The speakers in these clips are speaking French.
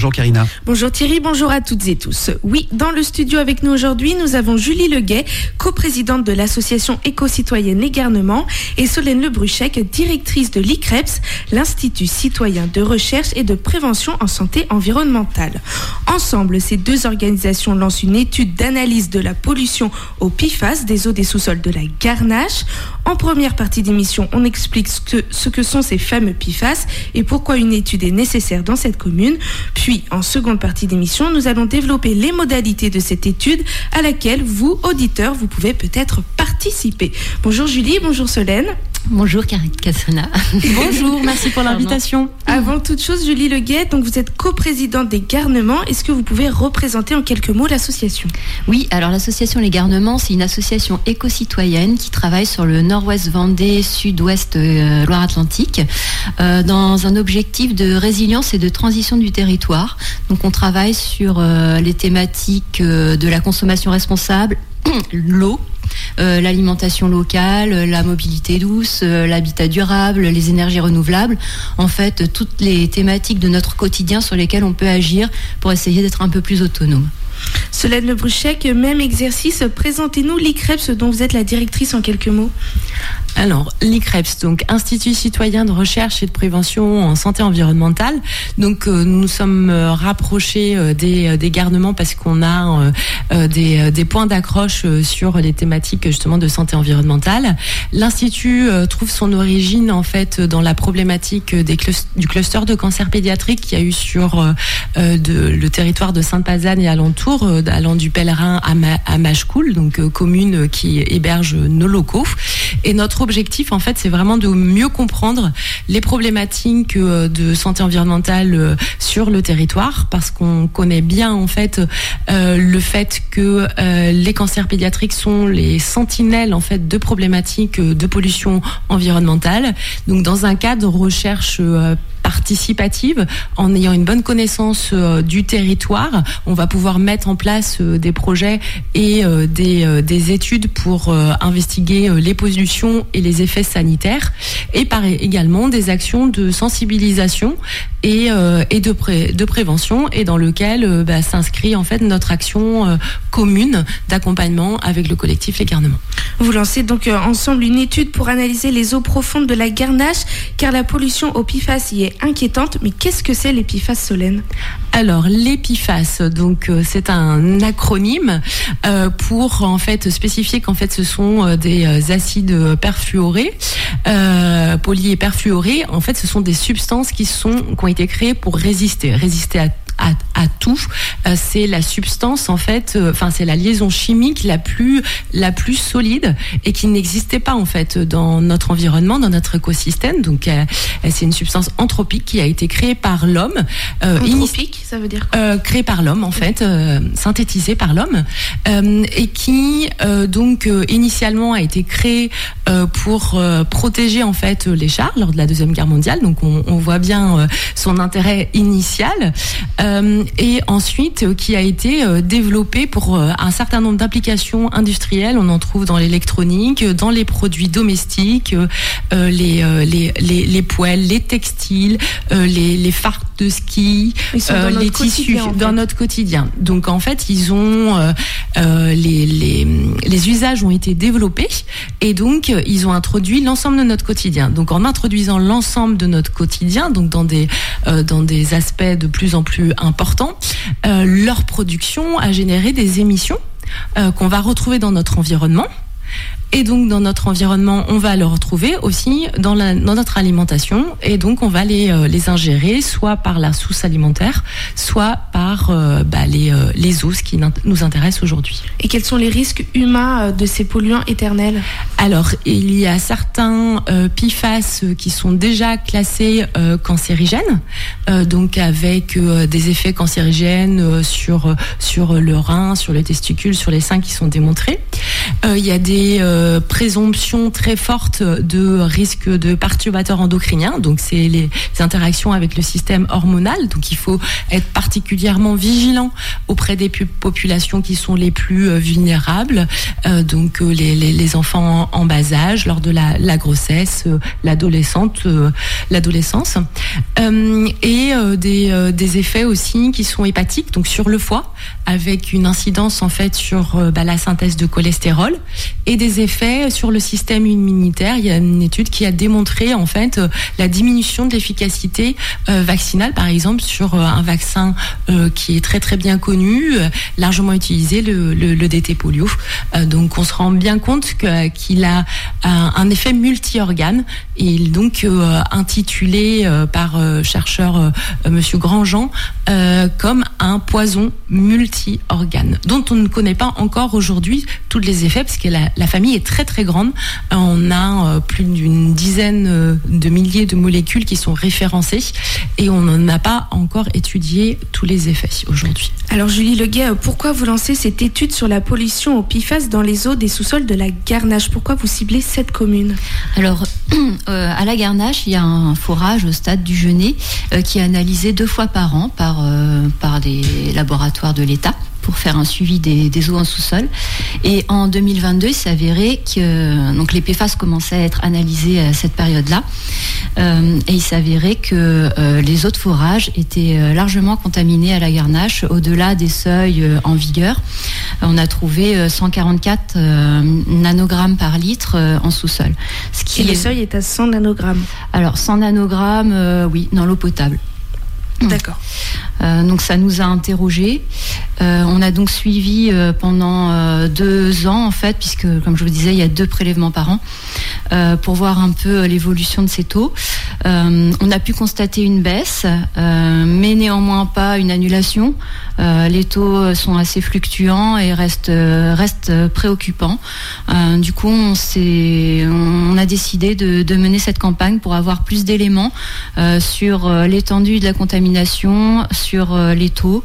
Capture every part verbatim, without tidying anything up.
Bonjour Karina. Bonjour Thierry, bonjour à toutes et tous. Oui, dans le studio avec nous aujourd'hui, nous avons Julie Leguet, coprésidente de l'association éco-citoyenne Les Garnements, et Solène Lebruchec, directrice de l'I C R E P S, l'Institut citoyen de recherche et de prévention en santé environnementale. Ensemble, ces deux organisations lancent une étude d'analyse de la pollution au P F A S des eaux des sous-sols de la Garnache. En première partie d'émission, on explique ce que, ce que sont ces fameux P F A S et pourquoi une étude est nécessaire dans cette commune. Puis, en seconde partie d'émission, nous allons développer les modalités de cette étude à laquelle vous, auditeurs, vous pouvez peut-être participer. Bonjour Julie, bonjour Solène. Bonjour Cassana. Bonjour, merci pour l'invitation. Avant toute chose, Julie Leguet, donc vous êtes coprésidente des Garnements. Est-ce que vous pouvez représenter en quelques mots l'association ? Oui, alors l'association Les Garnements, c'est une association éco-citoyenne qui travaille sur le nord-ouest Vendée, sud-ouest euh, Loire-Atlantique, euh, dans un objectif de résilience et de transition du territoire. Donc on travaille sur euh, les thématiques euh, de la consommation responsable, l'eau, Euh, l'alimentation locale, la mobilité douce, euh, l'habitat durable, les énergies renouvelables, en fait toutes les thématiques de notre quotidien sur lesquelles on peut agir pour essayer d'être un peu plus autonome. Solène Lebruchec, même exercice, présentez-nous l'I C R E P S dont vous êtes la directrice en quelques mots. Alors, l'I C R E P S, donc Institut citoyen de recherche et de prévention en santé environnementale. Donc, euh, nous sommes euh, rapprochés euh, des, des garnements parce qu'on a euh, des, des points d'accroche euh, sur les thématiques justement de santé environnementale. L'Institut euh, trouve son origine en fait dans la problématique des clus- du cluster de cancer pédiatrique qu'il y a eu sur euh, de, le territoire de Sainte-Pazanne et alentour, euh, allant du Pèlerin à, Ma- à Machecoul, donc euh, commune qui héberge nos locaux. Et notre objectif, en fait, c'est vraiment de mieux comprendre les problématiques de santé environnementale sur le territoire, parce qu'on connaît bien, en fait, euh, le fait que euh, les cancers pédiatriques sont les sentinelles, en fait, de problématiques de pollution environnementale. Donc, dans un cadre de recherche euh, participative, en ayant une bonne connaissance euh, du territoire, on va pouvoir mettre en place euh, des projets et euh, des, euh, des études pour euh, investiguer euh, les pollutions et les effets sanitaires, et par également des actions de sensibilisation et, euh, et de, pré, de prévention, et dans lequel euh, bah, s'inscrit en fait notre action euh, commune d'accompagnement avec le collectif Les Garnements. Vous lancez donc euh, ensemble une étude pour analyser les eaux profondes de la Garnache, car la pollution au P F A S y est inquiétante. Mais qu'est-ce que c'est les P F A S, Solène ? Alors, les P F A S, donc euh, c'est un acronyme euh, pour en fait spécifier qu'en fait ce sont euh, des euh, acides perfluorés, euh, poly et perfluorés. En fait, ce sont des substances qui sont qui ont été créées pour résister, résister à À, à tout. Euh, c'est la substance en fait, enfin euh, c'est la liaison chimique la plus la plus solide et qui n'existait pas en fait dans notre environnement, dans notre écosystème. Donc euh, c'est une substance anthropique qui a été créée par l'homme. Euh, anthropique, ini- ça veut dire quoi ? euh, Créée par l'homme en fait, euh, synthétisée par l'homme, euh, et qui euh, donc euh, initialement a été créée euh, pour euh, protéger en fait les chars lors de la Deuxième Guerre mondiale. Donc on, on voit bien euh, son intérêt initial. Euh, et ensuite euh, qui a été euh, développé pour euh, un certain nombre d'applications industrielles. On en trouve dans l'électronique, dans les produits domestiques, euh, les, euh, les, les, les poêles, les textiles, euh, les, les fardes de ski, euh, les tissus en fait. dans notre quotidien. Donc en fait, ils ont euh, euh, les, les, les usages ont été développés et donc euh, ils ont introduit l'ensemble de notre quotidien. Donc en introduisant l'ensemble de notre quotidien, donc dans des euh, dans des aspects de plus en plus importants, euh, leur production a généré des émissions euh, qu'on va retrouver dans notre environnement. Et donc dans notre environnement, on va le retrouver aussi dans, la, dans notre alimentation, et donc on va les, euh, les ingérer soit par la source alimentaire, soit par euh, bah, les, euh, les eaux, ce qui nous intéresse aujourd'hui. Et quels sont les risques humains de ces polluants éternels ? Alors il y a certains euh, P F A S qui sont déjà classés euh, cancérigènes, euh, donc avec euh, des effets cancérigènes euh, sur, sur le rein, sur les testicules, sur les seins qui sont démontrés. Euh, il y a des euh, présomptions très fortes de risque de perturbateurs endocriniens. Donc, c'est les, les interactions avec le système hormonal. Donc, il faut être particulièrement vigilant auprès des pu- populations qui sont les plus euh, vulnérables. Euh, donc, euh, les, les, les enfants en, en bas âge, lors de la, la grossesse, euh, l'adolescente, euh, l'adolescence. Euh, et euh, des, euh, des effets aussi qui sont hépatiques, donc sur le foie, avec une incidence en fait sur euh, bah, la synthèse de cholestérol, et des effets sur le système immunitaire. Il y a une étude qui a démontré en fait euh, la diminution de l'efficacité euh, vaccinale, par exemple sur euh, un vaccin euh, qui est très très bien connu, euh, largement utilisé, le, le, le D T polio. Euh, donc on se rend bien compte que, qu'il a un, un effet multi-organe, et il est donc euh, intitulé euh, par euh, chercheur euh, Monsieur Grandjean euh, comme un poison multi-organes, dont on ne connaît pas encore aujourd'hui tous les effets, parce que la, la famille est très très grande. On a euh, plus d'une dizaine euh, de milliers de molécules qui sont référencées, et on n'en a pas encore étudié tous les effets aujourd'hui. Alors Julie Leguet, pourquoi vous lancez cette étude sur la pollution au P F A S dans les eaux des sous-sols de la Garnache? Pourquoi vous ciblez cette commune? Alors, euh, à la Garnache, il y a un forage au stade du Genêt euh, qui est analysé deux fois par an par, euh, par des laboratoires de l'État pour faire un suivi des, des eaux en sous-sol. Et en deux mille vingt-deux, il s'est avéré que donc les P F A S commençaient à être analysés à cette période-là. Euh, et il s'est avéré que euh, les eaux de forage étaient euh, largement contaminées à la Garnache, au-delà des seuils euh, en vigueur. On a trouvé euh, cent quarante-quatre euh, nanogrammes par litre euh, en sous-sol. Ce qui et est... le seuil est à cent nanogrammes. Alors, cent nanogrammes, euh, oui, dans l'eau potable. D'accord. Euh, donc ça nous a interrogés. Euh, on a donc suivi euh, pendant euh, deux ans en fait, puisque comme je vous disais, il y a deux prélèvements par an euh, pour voir un peu l'évolution de ces taux. Euh, on a pu constater une baisse, euh, mais néanmoins pas une annulation. Euh, les taux sont assez fluctuants et restent, euh, restent préoccupants. Euh, du coup, on, s'est, on a décidé de, de mener cette campagne pour avoir plus d'éléments euh, sur euh, l'étendue de la contamination, sur euh, les taux.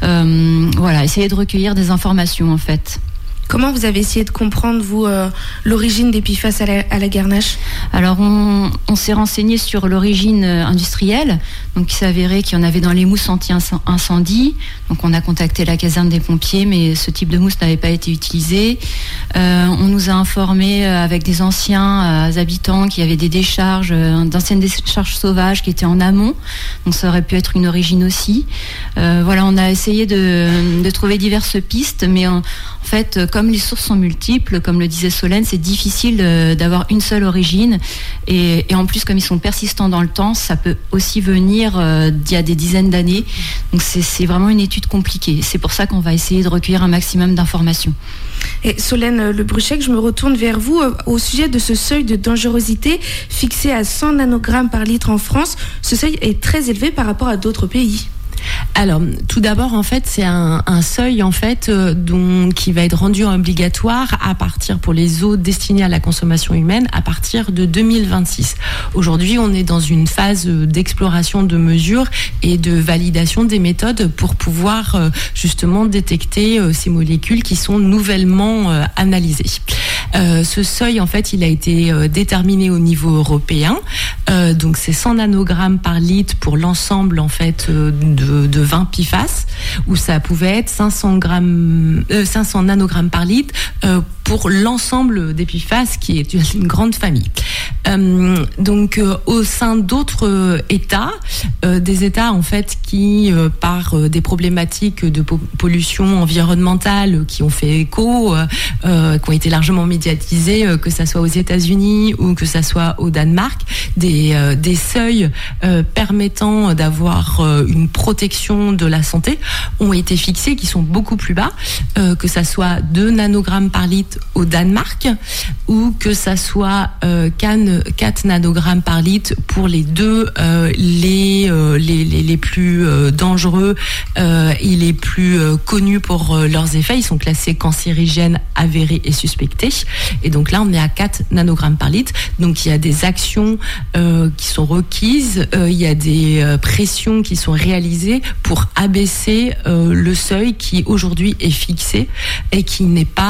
Euh, voilà, essayer de recueillir des informations en fait. Comment vous avez essayé de comprendre, vous, euh, l'origine des P F A S à la, à la Garnache? Alors, on, on s'est renseigné sur l'origine industrielle. Donc, il s'est avéré qu'il y en avait dans les mousses anti-incendie. Donc, on a contacté la caserne des pompiers, mais ce type de mousse n'avait pas été utilisé. Euh, on nous a informé avec des anciens euh, habitants qu'il y avait des décharges, euh, d'anciennes décharges sauvages qui étaient en amont. Donc, ça aurait pu être une origine aussi. Euh, voilà, on a essayé de, de trouver diverses pistes, mais en, en fait, comme les sources sont multiples, comme le disait Solène, c'est difficile de, d'avoir une seule origine. Et, et en plus, comme ils sont persistants dans le temps, ça peut aussi venir euh, d'il y a des dizaines d'années. Donc c'est, c'est vraiment une étude compliquée. C'est pour ça qu'on va essayer de recueillir un maximum d'informations. Et Solène Le Bruchec, je me retourne vers vous euh, au sujet de ce seuil de dangerosité fixé à cent nanogrammes par litre en France. Ce seuil est très élevé par rapport à d'autres pays. Alors, tout d'abord, en fait, c'est un, un seuil en fait euh, dont, qui va être rendu obligatoire à partir pour les eaux destinées à la consommation humaine à partir de deux mille vingt-six. Aujourd'hui, on est dans une phase d'exploration de mesures et de validation des méthodes pour pouvoir euh, justement détecter euh, ces molécules qui sont nouvellement euh, analysées. Euh, ce seuil, en fait, il a été euh, déterminé au niveau européen. Euh, donc, c'est cent nanogrammes par litre pour l'ensemble, en fait, euh, de, de vingt P F A S, où ça pouvait être cinq cents grammes, euh, cinq cents nanogrammes par litre euh, pour l'ensemble des P F A S, qui est une grande famille. Euh, donc, euh, au sein d'autres euh, États, euh, des États, en fait, qui, euh, par euh, des problématiques de po- pollution environnementale qui ont fait écho, euh, euh, qui ont été largement médiatisés, euh, que ça soit aux États-Unis ou que ça soit au Danemark, des, euh, des seuils euh, permettant d'avoir euh, une protection de la santé ont été fixés, qui sont beaucoup plus bas, euh, que ça soit deux nanogrammes par litre au Danemark ou que ça soit euh, quatre nanogrammes par litre pour les deux euh, les, euh, les, les les plus euh, dangereux euh, et les plus euh, connus pour euh, leurs effets. Ils sont classés cancérigènes, avérés et suspectés. Et donc là, on est à quatre nanogrammes par litre. Donc il y a des actions euh, qui sont requises, euh, il y a des euh, pressions qui sont réalisées pour abaisser euh, le seuil qui aujourd'hui est fixé et qui n'est pas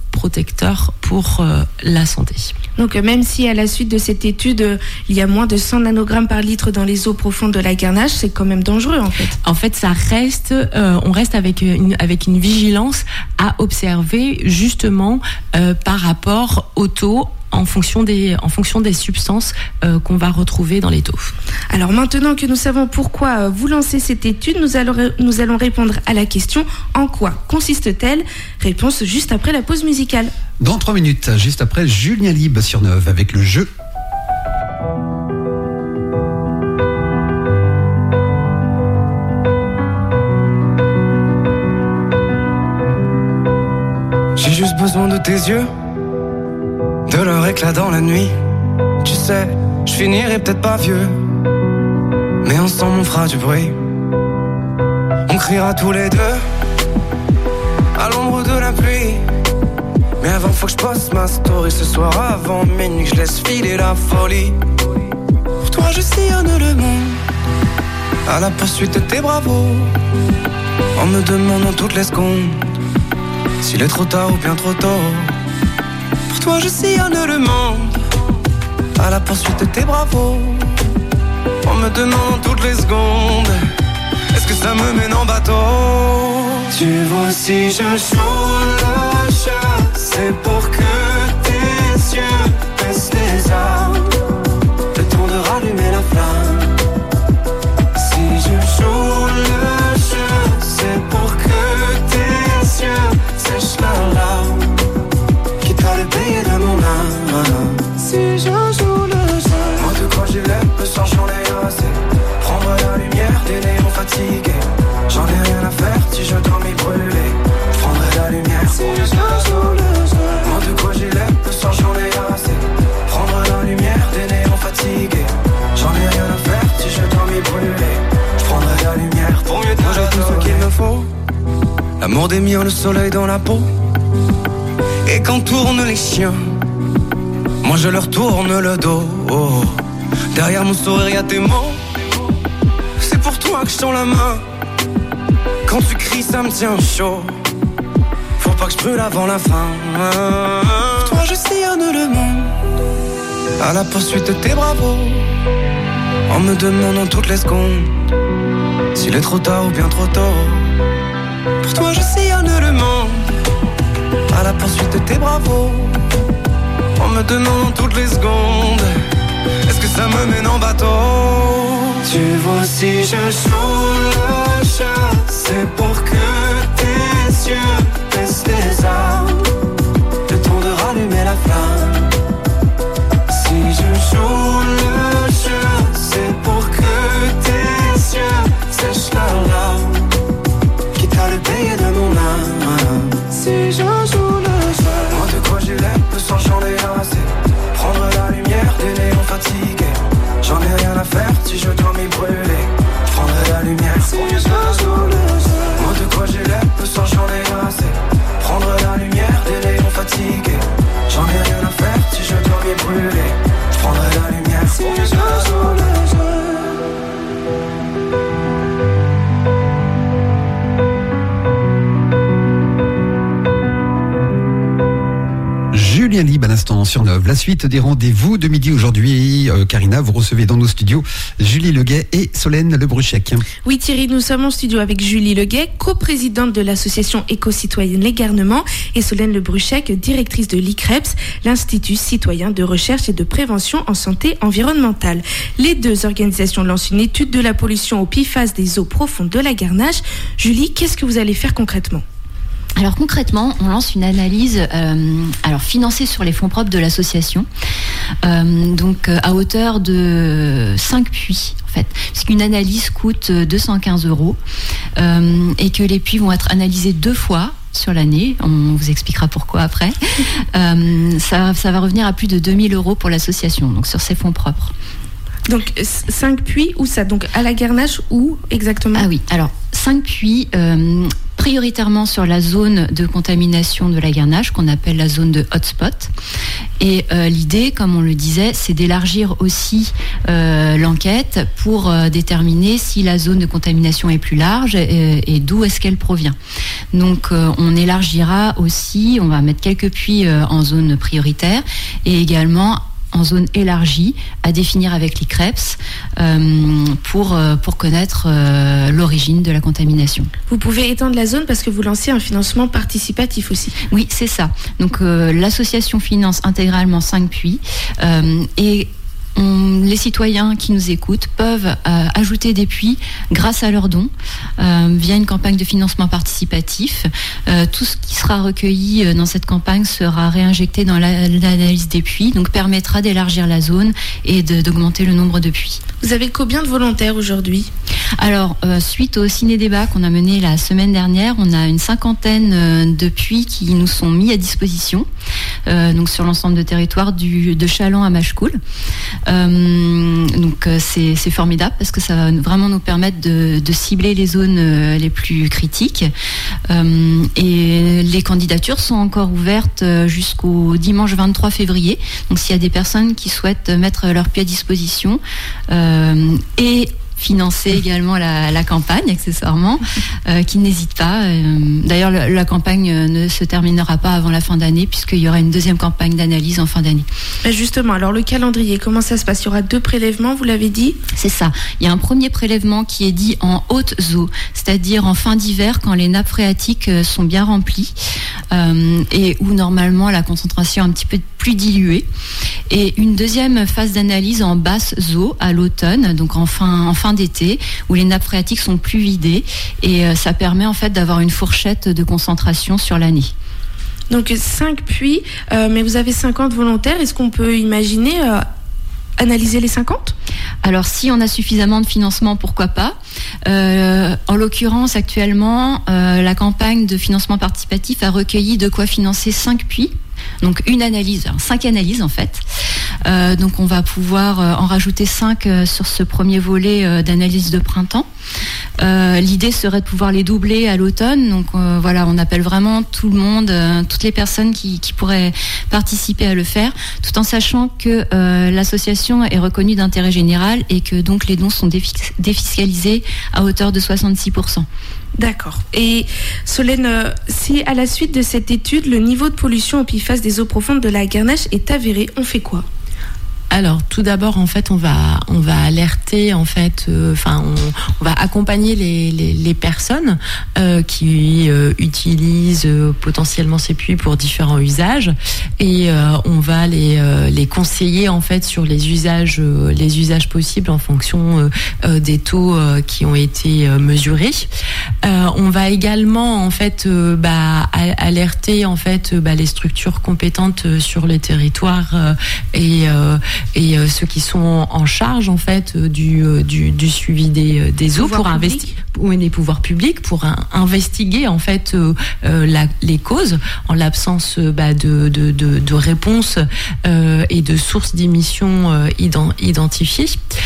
protecteur pour euh, la santé. Donc même si à la suite de cette étude, euh, il y a moins de cent nanogrammes par litre dans les eaux profondes de la Garnache, c'est quand même dangereux en fait. En fait, ça reste, euh, on reste avec une, avec une vigilance à observer justement euh, par rapport au taux en fonction des, en fonction des substances euh, qu'on va retrouver dans les taux. Alors maintenant que nous savons pourquoi vous lancez cette étude, nous allons, nous allons répondre à la question « En quoi consiste-t-elle ?» Réponse juste après la pause musicale. Dans trois minutes, juste après Julien Libre sur Neuve avec le jeu. J'ai juste besoin de tes yeux, de leur éclat dans la nuit. Tu sais, je finirai peut-être pas vieux, mais ensemble on fera du bruit. On criera tous les deux à l'ombre de la pluie. Mais avant faut que je poste ma story ce soir avant minuit, que je laisse filer la folie. Pour toi je sillonne le monde à la poursuite de tes bravos, en me demandant toutes les secondes s'il est trop tard ou bien trop tôt. Pour toi je sillonne le monde à la poursuite de tes bravos, en me demandant toutes les secondes est-ce que ça me mène en bateau. Tu vois si je joue le jeu, c'est pour que tes yeux baissent les armes, le temps de rallumer la flamme. Si je joue le jeu, c'est pour que tes yeux sèchent la larme, quitte à le payer de mon âme. Si je joue le jeu, moi de quoi j'ai l'air, le soir j'en ai assez. Prendre la lumière des néons fatigués, j'en ai rien à faire si je dois m'y brûler. Je prendrai la lumière si je joue le jeu. Moi de quoi j'ai l'air, le soir j'en ai assez. Prendre la lumière des néons fatigués, j'en ai rien à faire si je dois m'y brûler. Je prendrai la lumière pour mieux te j'ai tout ce qu'il me faut. L'amour des miens, le soleil dans la peau. Et quand tournent les chiens, moi je leur tourne le dos. Oh. Derrière mon sourire y'a tes mots, c'est pour toi que je tends la main. Quand tu cries ça me tient chaud, faut pas que je brûle avant la fin. Pour toi je sillonne le monde à la poursuite de tes bravos, en me demandant toutes les secondes s'il est trop tard ou bien trop tôt. Pour toi je sillonne le monde à la poursuite de tes bravos, en me demandant toutes les secondes est-ce que ça me mène en bateau. Tu vois si je joue le jeu, c'est pour que tes yeux baissent les armes, le temps de rallumer la flamme. Si je joue le jeu, c'est pour que tes yeux sèchent la larme, quitte à le payer de mon âme. Si je joue le jeu, moi de quoi j'ai l'air, le soir j'en ai assez. Prendre la lumière des néons fatigués, j'en ai rien à faire si je dois m'y brûler. Je prendrai la lumière si je joue le jeu. Moi de quoi j'ai l'air, le soir j'en ai assez. Prendre la lumière des néons fatigués, j'en ai rien à faire si je dois m'y brûler. Je prendrai la lumière si je joue le jeu. Julien Libre à l'instant sur Neuve. La suite des rendez-vous de midi aujourd'hui. Euh, Karina, vous recevez dans nos studios Julie Leguet et Solène Lebruchec. Oui Thierry, nous sommes en studio avec Julie Leguet, coprésidente de l'association éco-citoyenne Les Garnements, et Solène Lebruchec, directrice de l'I C R E P S, l'Institut citoyen de recherche et de prévention en santé environnementale. Les deux organisations lancent une étude de la pollution au P F A S des eaux profondes de la Garnache. Julie, qu'est-ce que vous allez faire concrètement ? Alors concrètement, on lance une analyse euh, alors financée sur les fonds propres de l'association, euh, donc euh, à hauteur de cinq puits en fait, parce qu'une analyse coûte deux cent quinze euros euh, et que les puits vont être analysés deux fois sur l'année. On vous expliquera pourquoi après. Euh, ça, ça va revenir à plus de deux mille euros pour l'association, donc sur ses fonds propres. Donc cinq puits, où ça ? Donc à la Garnache, où exactement ? Ah oui, alors cinq puits, euh, prioritairement sur la zone de contamination de la Garnache, qu'on appelle la zone de hotspot. Et euh, l'idée, comme on le disait, c'est d'élargir aussi euh, l'enquête pour euh, déterminer si la zone de contamination est plus large et, et d'où est-ce qu'elle provient. Donc euh, on élargira aussi, on va mettre quelques puits euh, en zone prioritaire et également en zone élargie à définir avec l'I C R E P S euh, pour, euh, pour connaître euh, l'origine de la contamination. Vous pouvez étendre la zone parce que vous lancez un financement participatif aussi. Oui, c'est ça. Donc euh, l'association finance intégralement cinq puits euh, et On, les citoyens qui nous écoutent peuvent euh, ajouter des puits grâce à leurs dons euh, via une campagne de financement participatif. Euh, tout ce qui sera recueilli euh, dans cette campagne sera réinjecté dans la, l'analyse des puits, donc permettra d'élargir la zone et de, d'augmenter le nombre de puits. Vous avez combien de volontaires aujourd'hui ? Alors, euh, suite au ciné-débat qu'on a mené la semaine dernière, on a une cinquantaine euh, de puits qui nous sont mis à disposition, euh, donc sur l'ensemble de territoire du, de Challans à Machecoul. Euh, donc euh, c'est, c'est formidable parce que ça va vraiment nous permettre de, de cibler les zones euh, les plus critiques. Euh, et les candidatures sont encore ouvertes euh, jusqu'au dimanche vingt-trois février. Donc s'il y a des personnes qui souhaitent mettre leur pied à disposition euh, et financer également la, la campagne accessoirement, euh, qui n'hésite pas. Euh, d'ailleurs, la, la campagne ne se terminera pas avant la fin d'année puisqu'il y aura une deuxième campagne d'analyse en fin d'année. Justement, alors le calendrier, comment ça se passe ? Il y aura deux prélèvements, vous l'avez dit ? C'est ça. Il y a un premier prélèvement qui est dit en haute eau, c'est-à-dire en fin d'hiver quand les nappes phréatiques sont bien remplies euh, et où normalement la concentration est un petit peu plus diluée. Et une deuxième phase d'analyse en basse eau à l'automne, donc en fin, en fin d'été, où les nappes phréatiques sont plus vidées et euh, ça permet en fait d'avoir une fourchette de concentration sur l'année. Donc cinq puits, euh, mais vous avez cinquante volontaires. Est-ce qu'on peut imaginer euh, analyser les cinquante ? Alors si on a suffisamment de financement, pourquoi pas. Euh, en l'occurrence, actuellement, euh, la campagne de financement participatif a recueilli de quoi financer cinq puits. Donc une analyse, cinq analyses en fait. Euh, donc on va pouvoir euh, en rajouter cinq euh, sur ce premier volet euh, d'analyse de printemps. Euh, l'idée serait de pouvoir les doubler à l'automne. Donc euh, voilà, on appelle vraiment tout le monde, euh, toutes les personnes qui, qui pourraient participer à le faire, tout en sachant que euh, l'association est reconnue d'intérêt général et que donc les dons sont défis- défiscalisés à hauteur de soixante-six pour cent. D'accord. Et Solène, euh, si à la suite de cette étude, le niveau de pollution au P F A S des eaux profondes de la Garnache est avéré, on fait quoi ? Alors, tout d'abord, en fait, on va on va alerter, en fait, enfin, euh, on, on va accompagner les les, les personnes euh, qui euh, utilisent euh, potentiellement ces puits pour différents usages, et euh, on va les euh, les conseiller en fait sur les usages euh, les usages possibles en fonction euh, euh, des taux euh, qui ont été euh, mesurés. Euh, on va également en fait euh, bah, alerter en fait bah, les structures compétentes euh, sur les territoires euh, et euh, et euh, ceux qui sont en charge en fait euh, du, euh, du du suivi des des eaux pour investiguer, ou les pouvoirs publics pour un, investiguer en fait euh, euh, la, les causes en l'absence euh, bah, de, de de de réponses euh, et de sources d'émissions euh, ident, identifiées.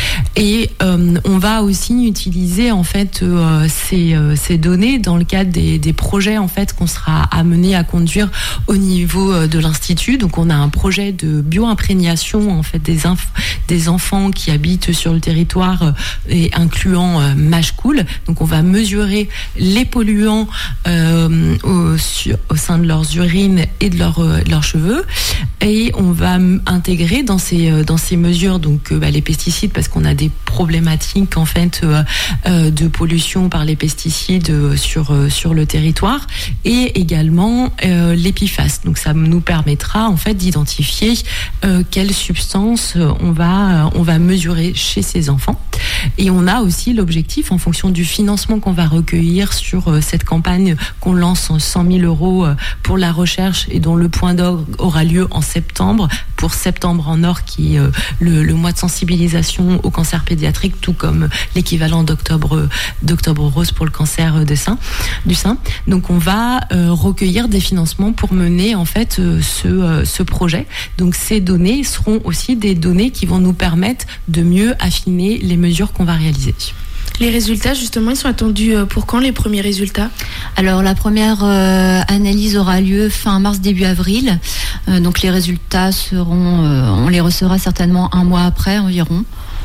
Et euh, on va aussi utiliser en fait euh, ces euh, ces données dans le cadre des des projets en fait qu'on sera amené à conduire au niveau euh, de l'institut. Donc on a un projet de bioimprégnation en fait des inf- des enfants qui habitent sur le territoire euh, et incluant euh, Machecoul. Donc on va mesurer les polluants euh, au, sur, au sein de leurs urines et de, leur, euh, de leurs cheveux, et on va m- intégrer dans ces euh, dans ces mesures donc euh, bah, les pesticides, parce qu'on a des problématiques en fait euh, euh, de pollution par les pesticides euh, sur euh, sur le territoire, et également euh, les P F A S. Donc ça nous permettra en fait d'identifier euh, quelles substances euh, on va euh, on va mesurer chez ces enfants. Et on a aussi l'objectif, en fonction du financement qu'on va recueillir sur euh, cette campagne qu'on lance en cent mille euros euh, pour la recherche, et dont le point d'orgue aura lieu en septembre, pour Septembre en Or, qui est euh, le, le mois de sensibilisation au cancer pédiatrique, tout comme l'équivalent d'octobre d'octobre rose pour le cancer de sein, du sein. Donc on va euh, recueillir des financements pour mener en fait euh, ce, euh, ce projet. Donc ces données seront aussi des données qui vont nous permettre de mieux affiner les mesures qu'on va réaliser. Les résultats, justement, ils sont attendus pour quand, les premiers résultats ? Alors la première euh, analyse aura lieu fin mars, début avril. Euh, donc les résultats seront, euh, on les recevra certainement un mois après environ.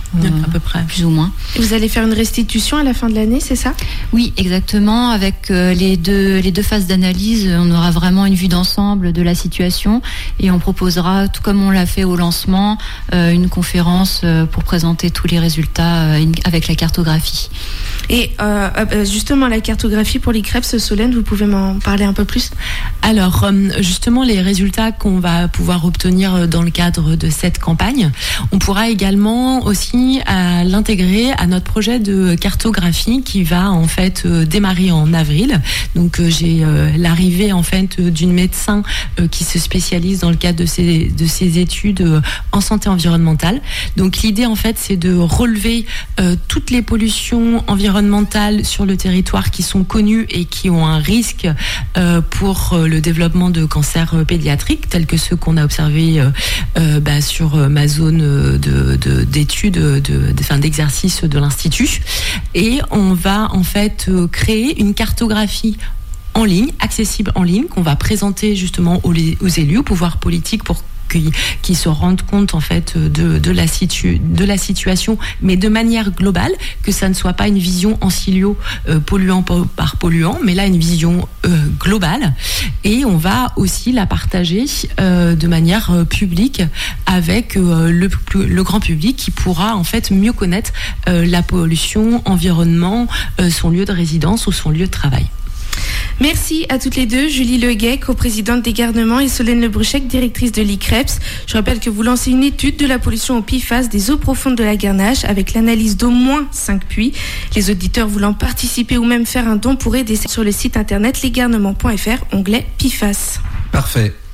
euh, à peu près, plus ou moins. Et vous allez faire une restitution à la fin de l'année, c'est ça ? Oui, exactement. Avec euh, les deux les deux phases d'analyse, on aura vraiment une vue d'ensemble de la situation et on proposera, tout comme on l'a fait au lancement, euh, une conférence euh, pour présenter tous les résultats euh, avec la cartographie. Et euh, justement, la cartographie pour l'I C R E P S, Solène, vous pouvez m'en parler un peu plus ? Alors, justement, les résultats qu'on va pouvoir obtenir dans le cadre de cette campagne, on pourra également aussi à l'intégrer à notre projet de cartographie qui va en fait démarrer en avril. Donc, j'ai l'arrivée en fait d'une médecin qui se spécialise dans le cadre de ses, de ses études en santé environnementale. Donc, l'idée en fait, c'est de relever toutes les pollutions environnementales sur le territoire qui sont connues et qui ont un risque euh, pour euh, le développement de cancers euh, pédiatriques tels que ceux qu'on a observés euh, euh, bah, sur euh, ma zone de, de, d'études, de, de, enfin, d'exercice de l'Institut. Et on va en fait euh, créer une cartographie en ligne, accessible en ligne, qu'on va présenter justement aux, aux élus, au pouvoir politique pour Qui, qui se rendent compte en fait de, de, la situ, de la situation, mais de manière globale, que ça ne soit pas une vision en silo euh, polluant par polluant, mais là une vision euh, globale. Et on va aussi la partager euh, de manière euh, publique avec euh, le, le grand public qui pourra en fait mieux connaître euh, la pollution, environnement, euh, son lieu de résidence ou son lieu de travail. Merci à toutes les deux, Julie Leguet, coprésidente des Garnements, et Solène Le Bruchec, directrice de l'I C R E P S. Je rappelle que vous lancez une étude de la pollution au P F A S des eaux profondes de la Garnache avec l'analyse d'au moins cinq puits. Les auditeurs voulant participer ou même faire un don pourraient aider sur le site internet lesgarnements point f r, onglet P F A S. Parfait.